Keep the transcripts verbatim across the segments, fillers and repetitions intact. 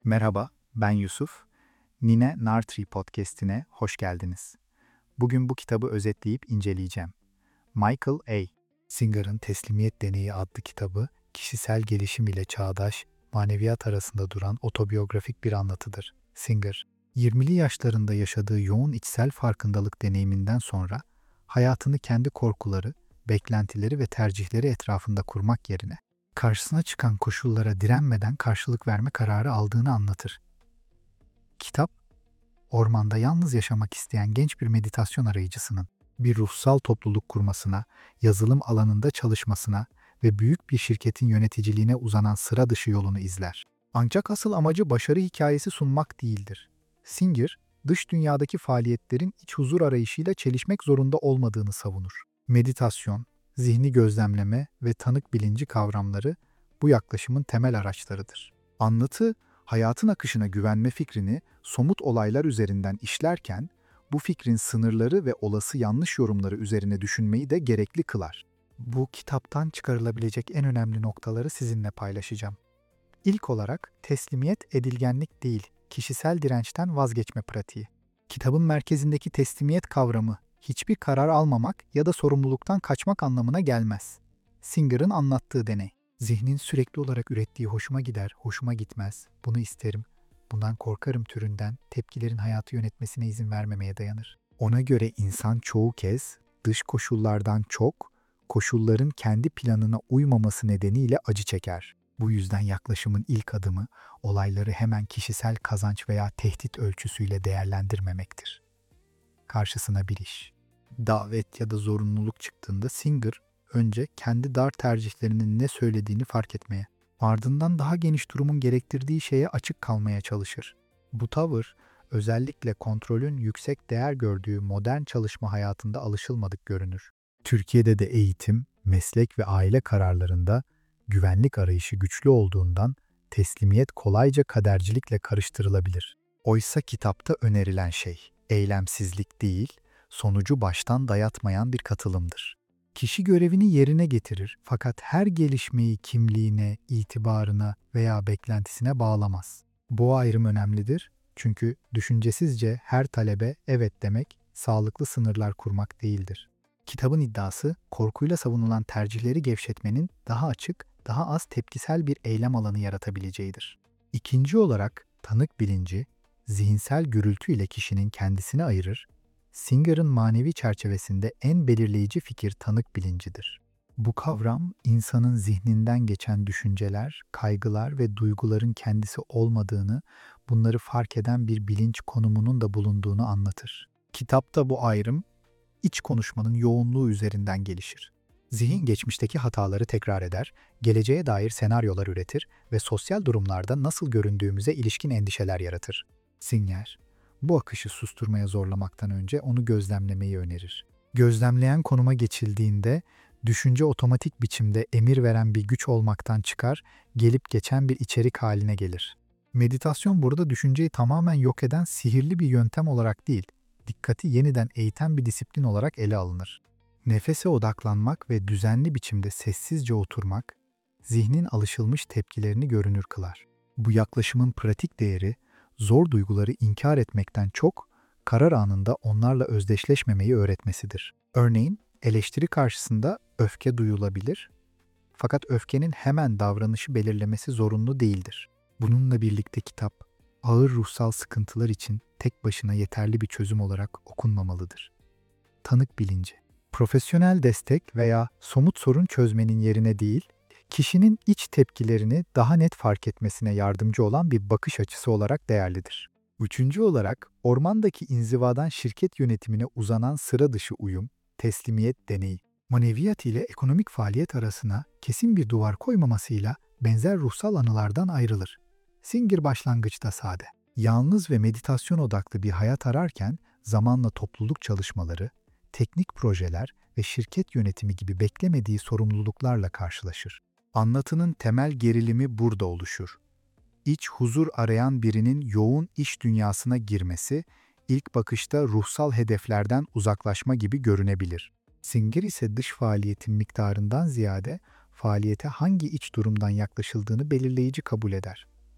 Merhaba, ben Yusuf. Nine Nartree Podcast'ine hoş geldiniz. Bugün bu kitabı özetleyip inceleyeceğim. Michael A. Singer'ın Teslimiyet Deneyi adlı kitabı, kişisel gelişim ile çağdaş, maneviyat arasında duran otobiyografik bir anlatıdır. Singer, yirmili yaşlarında yaşadığı yoğun içsel farkındalık deneyiminden sonra, hayatını kendi korkuları, beklentileri ve tercihleri etrafında kurmak yerine, karşısına çıkan koşullara direnmeden karşılık verme kararı aldığını anlatır. Kitap, ormanda yalnız yaşamak isteyen genç bir meditasyon arayıcısının bir ruhsal topluluk kurmasına, yazılım alanında çalışmasına ve büyük bir şirketin yöneticiliğine uzanan sıra dışı yolunu izler. Ancak asıl amacı başarı hikayesi sunmak değildir. Singer, dış dünyadaki faaliyetlerin iç huzur arayışıyla çelişmek zorunda olmadığını savunur. Meditasyon, zihni gözlemleme ve tanık bilinci kavramları bu yaklaşımın temel araçlarıdır. Anlatı, hayatın akışına güvenme fikrini somut olaylar üzerinden işlerken, bu fikrin sınırları ve olası yanlış yorumları üzerine düşünmeyi de gerekli kılar. Bu kitaptan çıkarılabilecek en önemli noktaları sizinle paylaşacağım. İlk olarak teslimiyet edilgenlik değil, kişisel dirençten vazgeçme pratiği. Kitabın merkezindeki teslimiyet kavramı, hiçbir karar almamak ya da sorumluluktan kaçmak anlamına gelmez. Singer'ın anlattığı deney. Zihnin sürekli olarak ürettiği hoşuma gider, hoşuma gitmez, bunu isterim, bundan korkarım türünden tepkilerin hayatı yönetmesine izin vermemeye dayanır. Ona göre insan çoğu kez dış koşullardan çok, koşulların kendi planına uymaması nedeniyle acı çeker. Bu yüzden yaklaşımın ilk adımı olayları hemen kişisel kazanç veya tehdit ölçüsüyle değerlendirmemektir. Karşısına bir iş, davet ya da zorunluluk çıktığında Singer önce kendi dar tercihlerinin ne söylediğini fark etmeye, ardından daha geniş durumun gerektirdiği şeye açık kalmaya çalışır. Bu tavır, özellikle kontrolün yüksek değer gördüğü modern çalışma hayatında alışılmadık görünür. Türkiye'de de eğitim, meslek ve aile kararlarında güvenlik arayışı güçlü olduğundan teslimiyet kolayca kadercilikle karıştırılabilir. Oysa kitapta önerilen şey, eylemsizlik değil, sonucu baştan dayatmayan bir katılımdır. Kişi görevini yerine getirir fakat her gelişmeyi kimliğine, itibarına veya beklentisine bağlamaz. Bu ayrım önemlidir çünkü düşüncesizce her talebe evet demek, sağlıklı sınırlar kurmak değildir. Kitabın iddiası, korkuyla savunulan tercihleri gevşetmenin daha açık, daha az tepkisel bir eylem alanı yaratabileceğidir. İkinci olarak, tanık bilinci, zihinsel gürültü ile kişinin kendisini ayırır, Singer'ın manevi çerçevesinde en belirleyici fikir tanık bilincidir. Bu kavram, insanın zihninden geçen düşünceler, kaygılar ve duyguların kendisi olmadığını, bunları fark eden bir bilinç konumunun da bulunduğunu anlatır. Kitapta bu ayrım, iç konuşmanın yoğunluğu üzerinden gelişir. Zihin geçmişteki hataları tekrar eder, geleceğe dair senaryolar üretir ve sosyal durumlarda nasıl göründüğümüze ilişkin endişeler yaratır. Singer, bu akışı susturmaya zorlamaktan önce onu gözlemlemeyi önerir. Gözlemleyen konuma geçildiğinde, düşünce otomatik biçimde emir veren bir güç olmaktan çıkar, gelip geçen bir içerik haline gelir. Meditasyon burada düşünceyi tamamen yok eden sihirli bir yöntem olarak değil, dikkati yeniden eğiten bir disiplin olarak ele alınır. Nefese odaklanmak ve düzenli biçimde sessizce oturmak, zihnin alışılmış tepkilerini görünür kılar. Bu yaklaşımın pratik değeri, zor duyguları inkar etmekten çok, karar anında onlarla özdeşleşmemeyi öğretmesidir. Örneğin, eleştiri karşısında öfke duyulabilir, fakat öfkenin hemen davranışı belirlemesi zorunlu değildir. Bununla birlikte kitap, ağır ruhsal sıkıntılar için tek başına yeterli bir çözüm olarak okunmamalıdır. Tanık bilinci, profesyonel destek veya somut sorun çözmenin yerine değil, kişinin iç tepkilerini daha net fark etmesine yardımcı olan bir bakış açısı olarak değerlidir. Üçüncü olarak, ormandaki inzivadan şirket yönetimine uzanan sıra dışı uyum, teslimiyet deneyi, maneviyat ile ekonomik faaliyet arasına kesin bir duvar koymamasıyla benzer ruhsal anılardan ayrılır. Singer başlangıçta sade, yalnız ve meditasyon odaklı bir hayat ararken zamanla topluluk çalışmaları, teknik projeler ve şirket yönetimi gibi beklemediği sorumluluklarla karşılaşır. Anlatının temel gerilimi burada oluşur. İç huzur arayan birinin yoğun iş dünyasına girmesi, ilk bakışta ruhsal hedeflerden uzaklaşma gibi görünebilir. Singer ise dış faaliyetin miktarından ziyade faaliyete hangi iç durumdan yaklaşıldığını belirleyici kabul eder.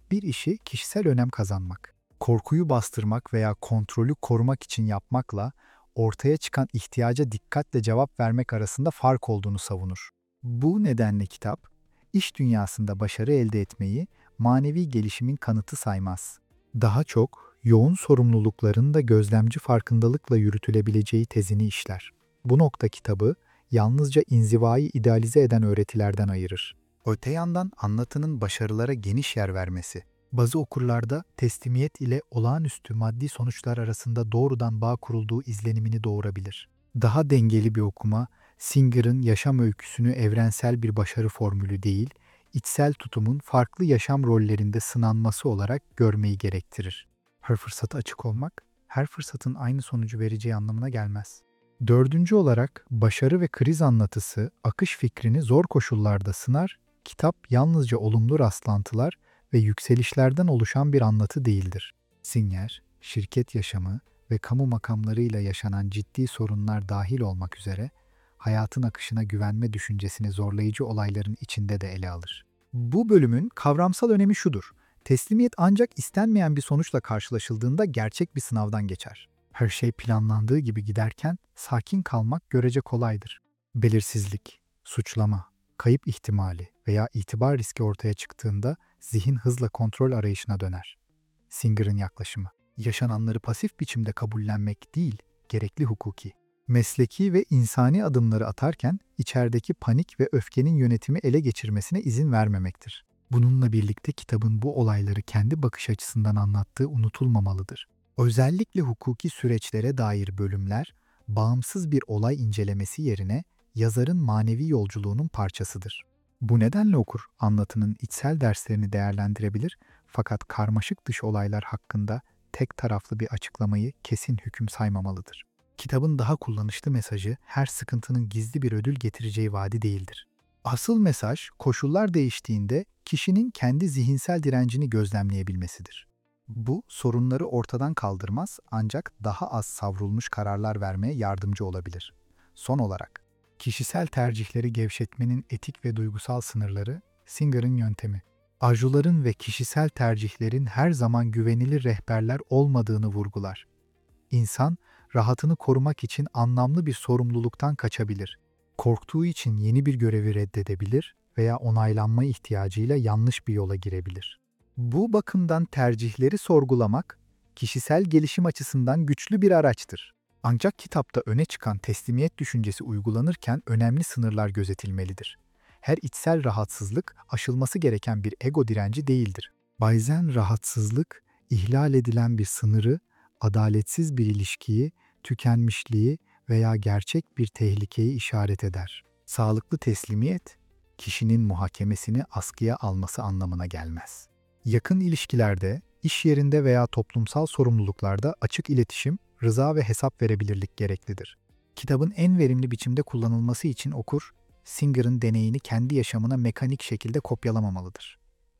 Bir işi kişisel önem kazanmak, korkuyu bastırmak veya kontrolü korumak için yapmakla ortaya çıkan ihtiyaca dikkatle cevap vermek arasında fark olduğunu savunur. Bu nedenle kitap, iş dünyasında başarı elde etmeyi manevi gelişimin kanıtı saymaz. Daha çok, yoğun sorumlulukların da gözlemci farkındalıkla yürütülebileceği tezini işler. Bu nokta kitabı, yalnızca inzivayı idealize eden öğretilerden ayırır. Öte yandan anlatının başarılara geniş yer vermesi, bazı okurlarda teslimiyet ile olağanüstü maddi sonuçlar arasında doğrudan bağ kurulduğu izlenimini doğurabilir. Daha dengeli bir okuma, Singer'ın yaşam öyküsünü evrensel bir başarı formülü değil, içsel tutumun farklı yaşam rollerinde sınanması olarak görmeyi gerektirir. Her fırsata açık olmak, her fırsatın aynı sonucu vereceği anlamına gelmez. Dördüncü olarak başarı ve kriz anlatısı akış fikrini zor koşullarda sınar, kitap yalnızca olumlu rastlantılar ve yükselişlerden oluşan bir anlatı değildir. Singer, şirket yaşamı ve kamu makamlarıyla yaşanan ciddi sorunlar dahil olmak üzere hayatın akışına güvenme düşüncesini zorlayıcı olayların içinde de ele alır. Bu bölümün kavramsal önemi şudur: teslimiyet ancak istenmeyen bir sonuçla karşılaşıldığında gerçek bir sınavdan geçer. Her şey planlandığı gibi giderken sakin kalmak görece kolaydır. Belirsizlik, suçlama, kayıp ihtimali veya itibar riski ortaya çıktığında zihin hızla kontrol arayışına döner. Singer'ın yaklaşımı, yaşananları pasif biçimde kabullenmek değil, gerekli hukuki, mesleki ve insani adımları atarken içerideki panik ve öfkenin yönetimi ele geçirmesine izin vermemektir. Bununla birlikte kitabın bu olayları kendi bakış açısından anlattığı unutulmamalıdır. Özellikle hukuki süreçlere dair bölümler, bağımsız bir olay incelemesi yerine yazarın manevi yolculuğunun parçasıdır. Bu nedenle okur, anlatının içsel derslerini değerlendirebilir fakat karmaşık dış olaylar hakkında tek taraflı bir açıklamayı kesin hüküm saymamalıdır. Kitabın daha kullanışlı mesajı her sıkıntının gizli bir ödül getireceği vaadi değildir. Asıl mesaj, koşullar değiştiğinde kişinin kendi zihinsel direncini gözlemleyebilmesidir. Bu, sorunları ortadan kaldırmaz ancak daha az savrulmuş kararlar vermeye yardımcı olabilir. Son olarak, kişisel tercihleri gevşetmenin etik ve duygusal sınırları, Singer'ın yöntemi. Arzuların ve kişisel tercihlerin her zaman güvenilir rehberler olmadığını vurgular. İnsan, rahatını korumak için anlamlı bir sorumluluktan kaçabilir. Korktuğu için yeni bir görevi reddedebilir veya onaylanma ihtiyacıyla yanlış bir yola girebilir. Bu bakımdan tercihleri sorgulamak, kişisel gelişim açısından güçlü bir araçtır. Ancak kitapta öne çıkan teslimiyet düşüncesi uygulanırken önemli sınırlar gözetilmelidir. Her içsel rahatsızlık aşılması gereken bir ego direnci değildir. Bazen rahatsızlık, ihlal edilen bir sınırı, adaletsiz bir ilişkiyi, tükenmişliği veya gerçek bir tehlikeyi işaret eder. Sağlıklı teslimiyet, kişinin muhakemesini askıya alması anlamına gelmez. Yakın ilişkilerde, iş yerinde veya toplumsal sorumluluklarda açık iletişim, rıza ve hesap verebilirlik gereklidir. Kitabın en verimli biçimde kullanılması için okur, Singer'ın deneyini kendi yaşamına mekanik şekilde kopyalamamalıdır.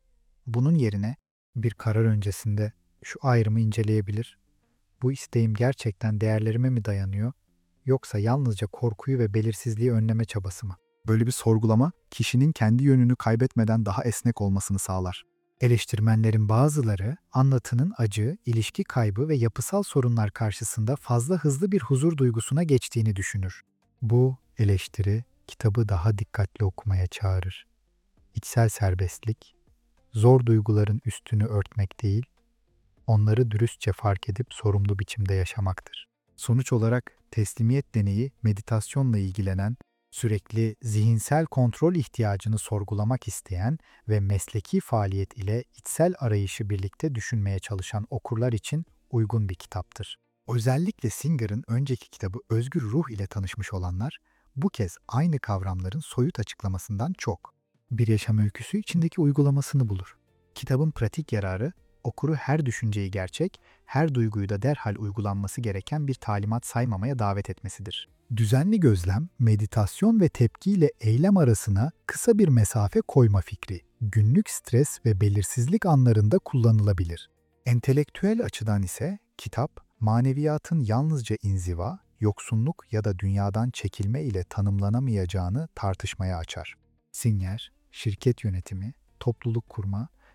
Bunun yerine bir karar öncesinde şu ayrımı inceleyebilir: bu isteğim gerçekten değerlerime mi dayanıyor, yoksa yalnızca korkuyu ve belirsizliği önleme çabası mı? Böyle bir sorgulama, kişinin kendi yönünü kaybetmeden daha esnek olmasını sağlar. Eleştirmenlerin bazıları, anlatının acı, ilişki kaybı ve yapısal sorunlar karşısında fazla hızlı bir huzur duygusuna geçtiğini düşünür. Bu eleştiri, kitabı daha dikkatli okumaya çağırır. İçsel serbestlik, zor duyguların üstünü örtmek değil, onları dürüstçe fark edip sorumlu biçimde yaşamaktır. Sonuç olarak teslimiyet deneyi meditasyonla ilgilenen, sürekli zihinsel kontrol ihtiyacını sorgulamak isteyen ve mesleki faaliyet ile içsel arayışı birlikte düşünmeye çalışan okurlar için uygun bir kitaptır. Özellikle Singer'ın önceki kitabı Özgür Ruh ile tanışmış olanlar, bu kez aynı kavramların soyut açıklamasından çok bir yaşam öyküsü içindeki uygulamasını bulur. Kitabın pratik yararı, okuru her düşünceyi gerçek, her duyguyu da derhal uygulanması gereken bir talimat saymamaya davet etmesidir. Düzenli gözlem, meditasyon ve tepkiyle eylem arasına kısa bir mesafe koyma fikri, günlük stres ve belirsizlik anlarında kullanılabilir. Entelektüel açıdan ise kitap, maneviyatın yalnızca inziva, yoksunluk ya da dünyadan çekilme ile tanımlanamayacağını tartışmaya açar. Singer, şirket yönetimi, topluluk kurma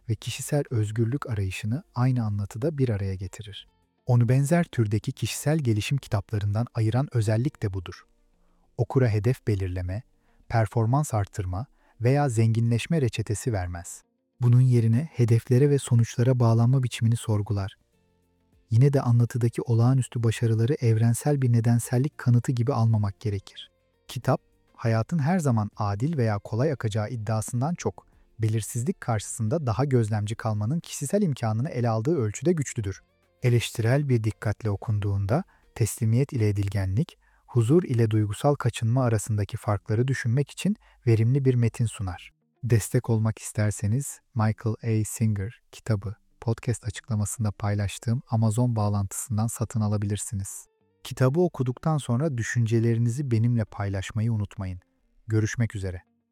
ve kişisel özgürlük arayışını aynı anlatıda bir araya getirir. Onu benzer türdeki kişisel gelişim kitaplarından ayıran özellik de budur. Okura hedef belirleme, performans arttırma veya zenginleşme reçetesi vermez. Bunun yerine hedeflere ve sonuçlara bağlanma biçimini sorgular. Yine de anlatıdaki olağanüstü başarıları evrensel bir nedensellik kanıtı gibi almamak gerekir. Kitap, hayatın her zaman adil veya kolay akacağı iddiasından çok, belirsizlik karşısında daha gözlemci kalmanın kişisel imkanını ele aldığı ölçüde güçlüdür. Eleştirel bir dikkatle okunduğunda, teslimiyet ile edilgenlik, huzur ile duygusal kaçınma arasındaki farkları düşünmek için verimli bir metin sunar. Destek olmak isterseniz Michael A. Singer kitabı podcast açıklamasında paylaştığım Amazon bağlantısından satın alabilirsiniz. Kitabı okuduktan sonra düşüncelerinizi benimle paylaşmayı unutmayın. Görüşmek üzere.